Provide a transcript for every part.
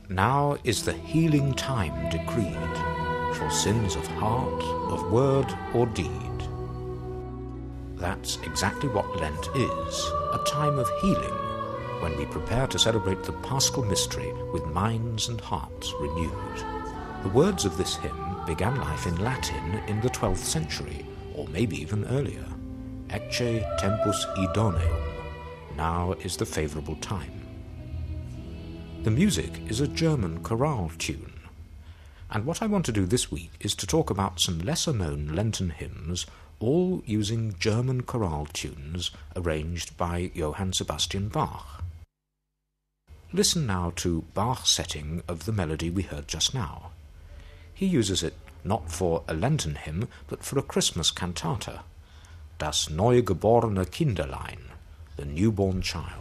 Now is the healing time decreed, for sins of heart, of word or deed. That's exactly what Lent is, a time of healing, when we prepare to celebrate the Paschal mystery with minds and hearts renewed. The words of this hymn began life in Latin in the 12th century, or maybe even earlier. Ecce tempus idoneum, now is the favourable time. The music is a German chorale tune, and what I want to do this week is to talk about some lesser-known Lenten hymns, all using German chorale tunes arranged by Johann Sebastian Bach. Listen now to Bach's setting of the melody we heard just now. He uses it not for a Lenten hymn, but for a Christmas cantata, Das neugeborene Kinderlein, the newborn child.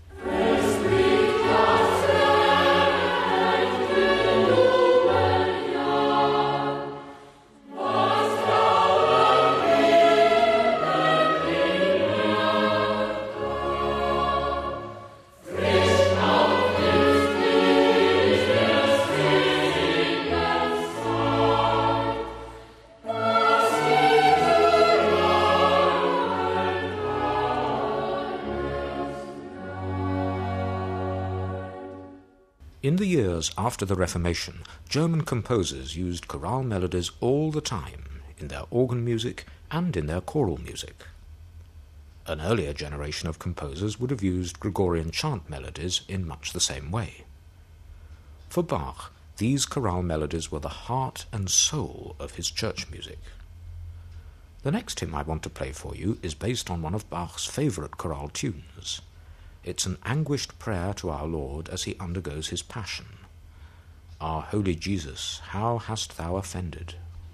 In the years after the Reformation, German composers used chorale melodies all the time, in their organ music and in their choral music. An earlier generation of composers would have used Gregorian chant melodies in much the same way. For Bach, these chorale melodies were the heart and soul of his church music. The next hymn I want to play for you is based on one of Bach's favourite chorale tunes. It's an anguished prayer to our Lord as he undergoes his passion. Our holy Jesus, how hast thou offended?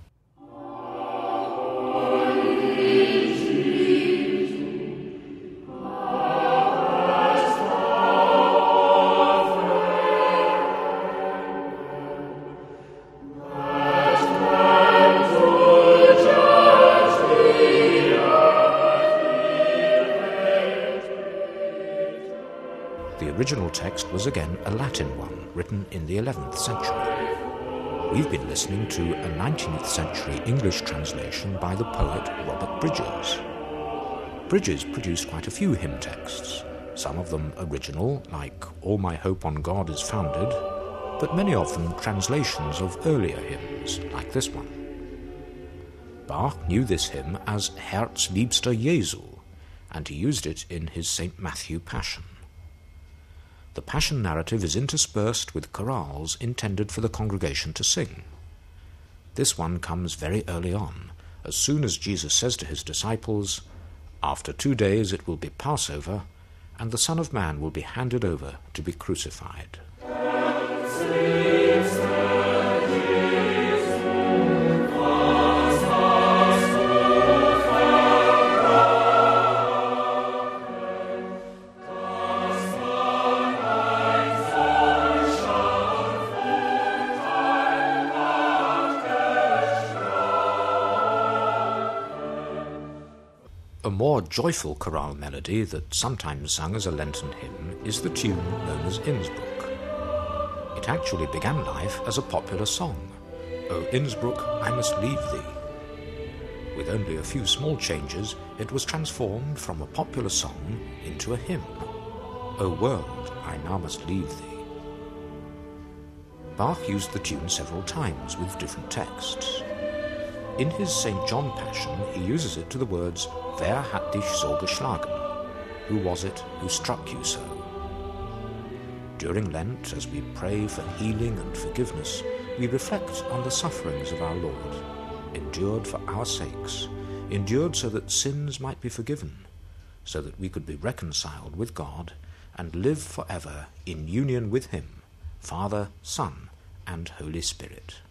The original text was again a Latin one, written in the 11th century. We've been listening to a 19th century English translation by the poet Robert Bridges. Bridges produced quite a few hymn texts, some of them original, like All My Hope on God is Founded, but many of them translations of earlier hymns, like this one. Bach knew this hymn as Herzliebster Jesu, and he used it in his St. Matthew Passion. The Passion narrative is interspersed with chorales intended for the congregation to sing. This one comes very early on, as soon as Jesus says to his disciples, "After 2 days it will be Passover, and the Son of Man will be handed over to be crucified." A more joyful chorale melody that sometimes sung as a Lenten hymn is the tune known as Innsbruck. It actually began life as a popular song, "O Innsbruck, I must leave thee." With only a few small changes, it was transformed from a popular song into a hymn, "O world, I now must leave thee." Bach used the tune several times with different texts. In his St. John Passion, he uses it to the words, "Wer hat dich so geschlagen?" Who was it who struck you so? During Lent, as we pray for healing and forgiveness, we reflect on the sufferings of our Lord, endured for our sakes, endured so that sins might be forgiven, so that we could be reconciled with God and live forever in union with Him, Father, Son, and Holy Spirit.